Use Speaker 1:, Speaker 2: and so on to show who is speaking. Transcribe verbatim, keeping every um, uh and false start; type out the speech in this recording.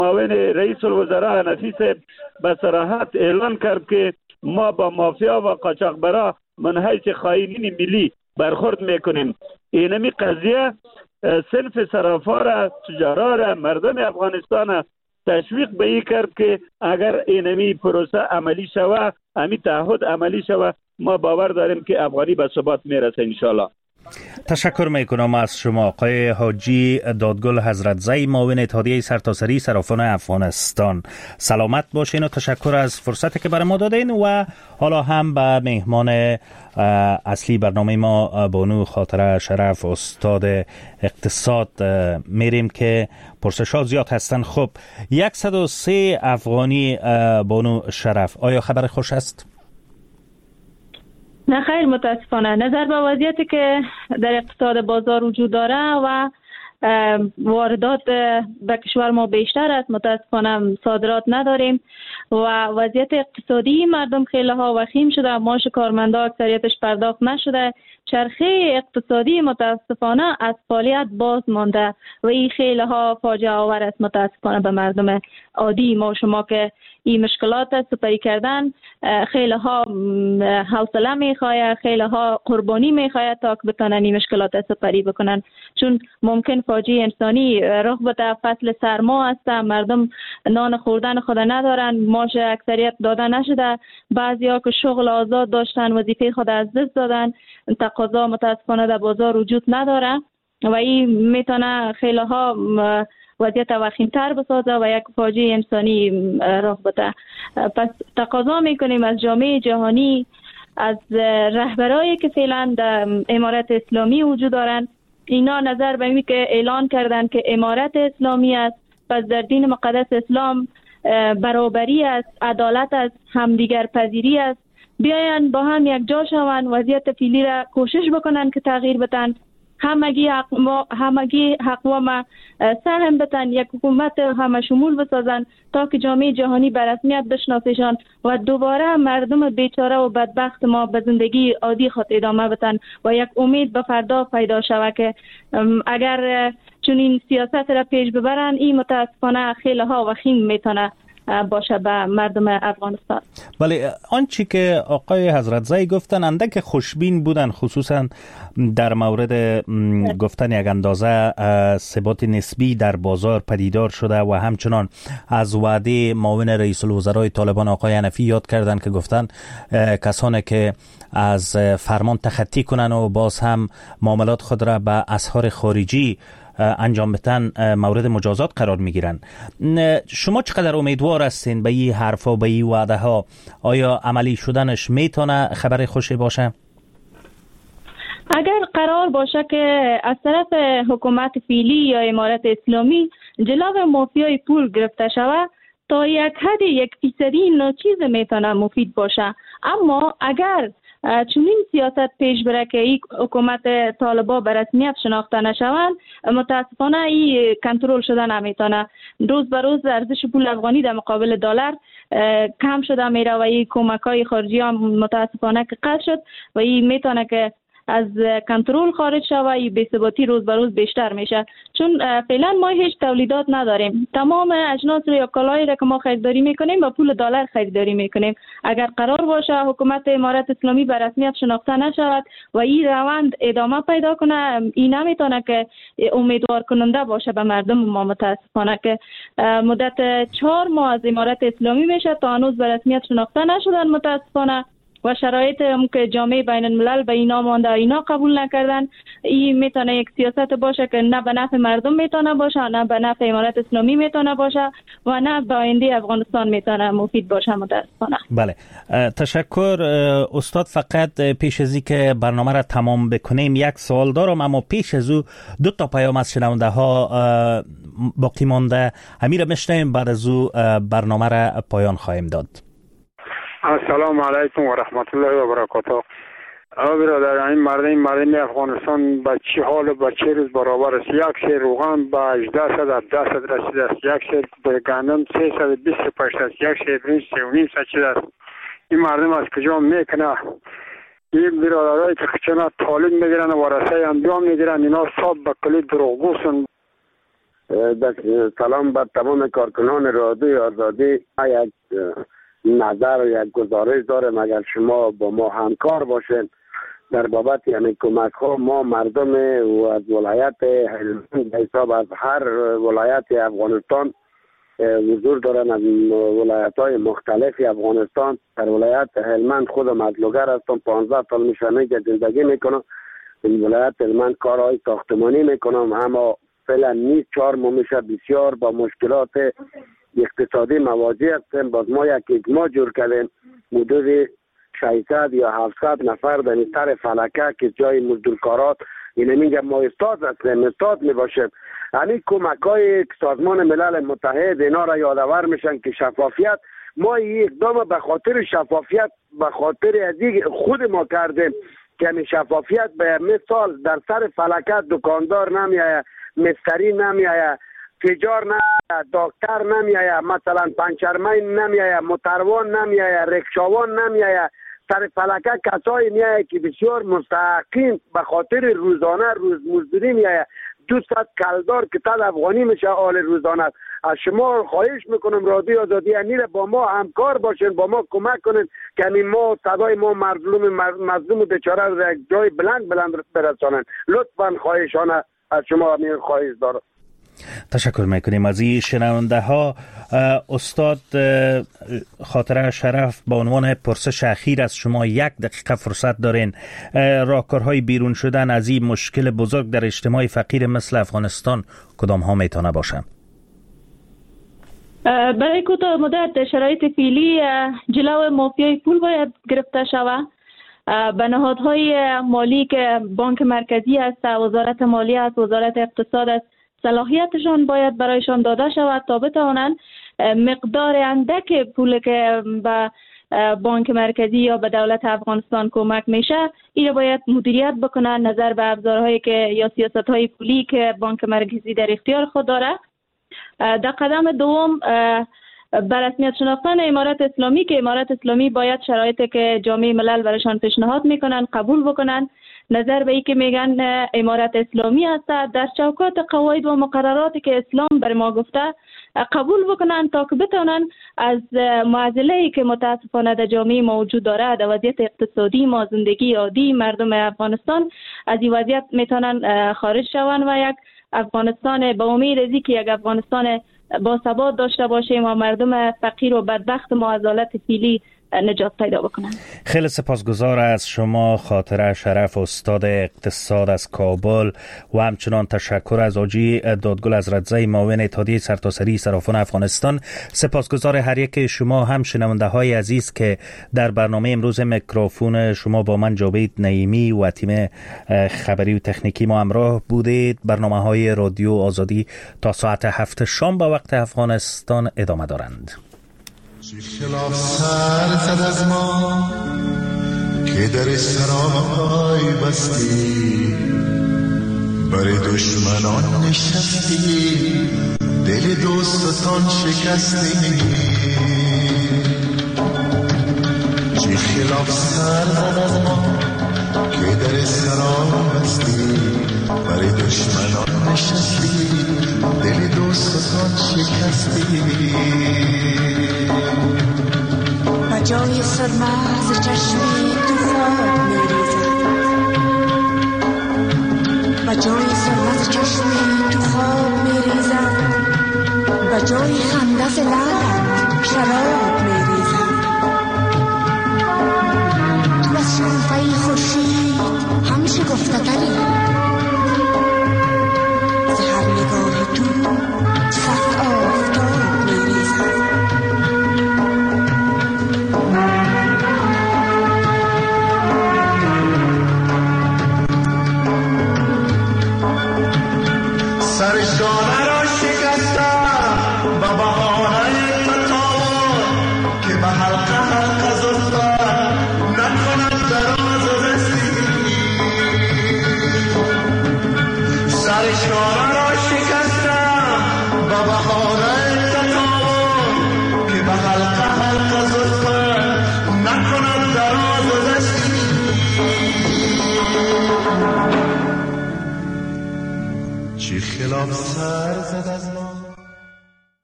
Speaker 1: معاون رئیس الوزراء نفیس به صراحت اعلان کرد که ما با مافیا و قاچاقبرا من حیث خائنین ملی برخورد میکنیم. اینمی قضیه صنف صرافا را، تجارا را، مردم افغانستان را تشویق به این کرد که اگر اینمی پروسه عملی شود، امی تعهد عملی شود، ما باور داریم که افغانی به ثبات میرسه انشالله.
Speaker 2: تشکر میکنم از شما آقای حاجی دادگل حضرتزی، معاون اتحادیه سرتاسری صرافان افغانستان. سلامت باشین و تشکر از فرصتی که برای ما دادین. و حالا هم به مهمان اصلی برنامه ما بانو خاطره شرف، استاد اقتصاد، میریم که پرسش‌ها زیاد هستن. خب صد و سه افغانی بانو شرف، آیا خبر خوش است؟
Speaker 3: نه خیر، متاسفانه نظر به وضعیتی که در اقتصاد بازار وجود داره و واردات به کشور ما بیشتر است، متاسفانه صادرات نداریم و وضعیت اقتصادی مردم خیلی ها وخیم شده، معاش کارمندا اکثریتش پرداخت نشده، چرخه اقتصادی متاسفانه از فعالیت باز مانده و این خیلی ها فاجعه آور است متاسفانه به مردم عادی ما شما که این مشکلات سپری کردن. خیلی ها حوصله میخواه، خیلی ها قربانی میخواه تا که بتونن این مشکلات سپری بکنن، چون ممکن فاجعه انسانی رخ بده. فصل سرما است، مردم نان خوردن خود ندارن، معاش اکثریت داده نشده، بعضیا که شغل آزاد داشتن وظیفه خود از دست دادن، تقاضا متاسفانه در بازار وجود نداره و این میتونه خیلی ها وضعیت وخیم‌تر بسازه و یک فاجعه انسانی رخ بده. پس تقاضا میکنیم از جامعه جهانی، از رهبرایی که فعلا در امارت اسلامی وجود دارند، اینا نظر به این که اعلان کردن که امارت اسلامی است، پس در دین مقدس اسلام برابری است، عدالت است، همدیگر پذیری است، بیاین با هم یک جا شوند، وضعیت فعلی را کوشش بکنن که تغییر بدن، همگی حق ما همگی حق و ما سهم بتن، یک حکومت همه شمول بسازن تا که جامعه جهانی به رسمیت بشناسشان و دوباره مردم بیچاره و بدبخت ما به زندگی عادی خود ادامه بدن و یک امید به فردا پیدا شود که اگر چون این سیاست را پیش ببرن، این متاسفانه خیلی ها وخیم میتونه باشه به مردم افغانستان.
Speaker 2: بله، آنچه که آقای حضرتزی گفتن اندک خوشبین بودن، خصوصا در مورد گفتن یک اندازه ثبات نسبی در بازار پدیدار شده و همچنان از وعده معاون رئیس الوزراء طالبان آقای حنفی یاد کردن که گفتن کسانی که از فرمان تخطی کنن و باز هم معاملات خود را به اسحار خارجی انجام بدن مورد مجازات قرار میگیرن. شما چقدر امیدوار هستین به این حرفا، به این وعده ها؟ آیا عملی شدنش میتونه خبر خوشی باشه؟
Speaker 3: اگر قرار باشه که از طرف حکومت فعلی یا امارت اسلامی جلو مافیای پول گرفته شود، تا یک حد یک فیصدی ناچیز میتونه مفید باشه. اما اگر چنین سیاست پیش بره که این حکومت طالبا به رسمیت شناخته نشوند، متاسفانه این کنترل شده نمیتونه. روز به روز ارزش پول افغانی در مقابل دلار کم شده میره و این کمک‌های خارجی هم متاسفانه که قطع شد و این میتونه که از کنترل خارج شود. این بی‌ثباتی روز به روز بیشتر میشه، چون فعلا ما هیچ تولیدات نداریم. تمام اجناس یا کالایی را که ما خریداری میکنیم با پول دلار خریداری میکنیم. اگر قرار باشه حکومت امارت اسلامی به رسمیت شناخته نشود و این روند ادامه پیدا کنه، این نمیتونه که امیدوار کننده باشه به مردم ما. متاسفانه که مدت چهار ماه از امارت اسلامی میشه تا هنوز به رسمیت شناخته نشدن متاسفانه و شرایط هم که جامعه بین الملل به اینا مانده، اینا قبول نکردن. این میتونه یک سیاست باشه که نه به نفع مردم میتونه باشه، نه به نفع امارت اسلامی میتونه باشه و نه به آینده افغانستان میتونه مفید باشه متاسفانه.
Speaker 2: بله، تشکر استاد. فقط پیش از اینکه برنامه را تمام بکنیم یک سوال دارم، اما پیش از او دو تا پیام از شنونده ها باقی مانده. امیر میشنویم، بعد از او برنامه را پایان خواهیم داد.
Speaker 4: السلام علیکم و رحمت الله و برکاته. آقا برادر، این مردم مردم افغانستان به چه حال و به چه روز برابر است؟ یک سیر روغن به هجده صد هفده صد رسیده است، یک سیر گندم سیصد و بیست و پنج است، یک سیر برنج سه و نیم صد شده است. این مردم از کجا میکنه؟ این برادرایی که چنا طالب میگیرن و ورثه انبیا میگیرن، اینا صاحب به کلی دروغگو سن.
Speaker 5: سلام به تمام کارکنان رادیوی آزادی. یک نظر یک گزارش دارم، اگر شما با ما همکار باشین در بابت یعنی کمک ها. ما مردم و از ولایت هلمند حساب از هر ولایت افغانستان حضور دارن، از ولایت های مختلفی افغانستان. در ولایت هلمند خودم از لوگر هستم، پانزده سال میشنه که زندگی میکنم. این ولایت هلمند کارهای ساختمانی میکنم، اما فعلا نیست. چهار ماه میشه بسیار با مشکلات اقتصادی مواجه هستیم. باز ما یک اجماع جور کردیم حدود ششصد یا هفتصد نفر در سر فلکه که جای مزدورکارات اینه میگه ما استاد هستیم، استاد میباشیم. همین کمک های سازمان ملل متحد اینا را یادآور میشن که شفافیت، ما اقدام به خاطر شفافیت به خاطر ازی خود ما کردیم که همین شفافیت به مثال در سر فلکت دکاندار نمیایه، مستری نمیایه، تجار نمیایه، دکتر نمیایه، مثلا پنچرمین نمیایه، موتروان نمیایه، رکشاوان نمیایه. سر فلکه کسایی میایه که بسیار مستحقین به خاطر روزانه روز مزدوری میایه. دویست کلدار که صد افغانی میشه آل روزانه. از شما خواهش میکنم رادیو آزادی امیر با ما همکار باشین، با ما کمک کنین که همین ما صدای ما مظلوم مظلوم و بیچاره رو یک جای بلند بلند برسانن. لطفا خواهشانه از شما امیر خواهش دارم.
Speaker 2: تشکر میکنیم از این شنونده ها. استاد خاطره شرف، با عنوان پرسش اخیر از شما یک دقیقه فرصت دارین. راهکارهای بیرون شدن از این مشکل بزرگ در اجتماع فقیر مثل افغانستان کدام ها میتونه باشن؟
Speaker 3: برای کوتاه مدت شرایط فعلی جلو مافیای پول باید گرفته شود. به نهادهای مالی که بانک مرکزی است، وزارت مالیه است، وزارت اقتصاد است، صلاحیتشان باید برایشان داده شود تا بتوانند مقدار اندک پول که به بانک مرکزی یا به دولت افغانستان کمک میشه این باید مدیریت بکنن نظر به ابزارهایی که یا سیاستهای پولی که بانک مرکزی در اختیار خود داره. در قدم دوم به رسمیت شناختن امارت اسلامی که امارت اسلامی باید شرایطی که جامعه ملل برایشان پیشنهاد میکنن قبول بکنن. نظر به ای که میگن امارت اسلامی است در چوکات قواعد و مقرراتی که اسلام بر ما گفته قبول بکنن تا که بتونن از معضله‌ای که متاسفانه در جامعه موجود داره، در وضعیت اقتصادی ما، زندگی عادی مردم افغانستان، از این وضعیت میتونن خارج شون و یک افغانستان به امید از که یک افغانستان با ثبات داشته باشیم و مردم فقیر و بدبخت ما از حالت فعلی نجات پیدا بکنن.
Speaker 2: خیلی سپاسگزار از شما خاطره شرف، استاد اقتصاد از کابل، و همچنان تشکر از حاجی دادگل حضرتزی، معاون اتحادیه سرتاسری صرافان افغانستان. سپاسگزار هر یک شما هم شنونده های عزیز که در برنامه امروز میکروفون شما با من جاوید نعیمی و تیم خبری و تکنیکی ما همراه بودید. برنامه های رادیو آزادی تا ساعت هفت شام به وقت افغانستان ادامه دارند.
Speaker 6: خلاف سر زد از ما که در سرای بستی، برای دشمنان نشستی، دل دوستان شکستی. چی خلاف سر زد از ما که در سرای بستی، برای دشمنان نشستی، دل دوستان شکستی.
Speaker 7: جای سرما ز چشمی تو خواب میریزد، و جای سرما ز چشمی تو خواب میریزد، و جای خنده ز لبت شراب میریزد. تو از شنفه خورشید هم شگفته تری، ز هر نگاه تو صف آفتاب میریزد.
Speaker 6: سرشانه را شکستم و بهانه تطاول خلاف سر زد از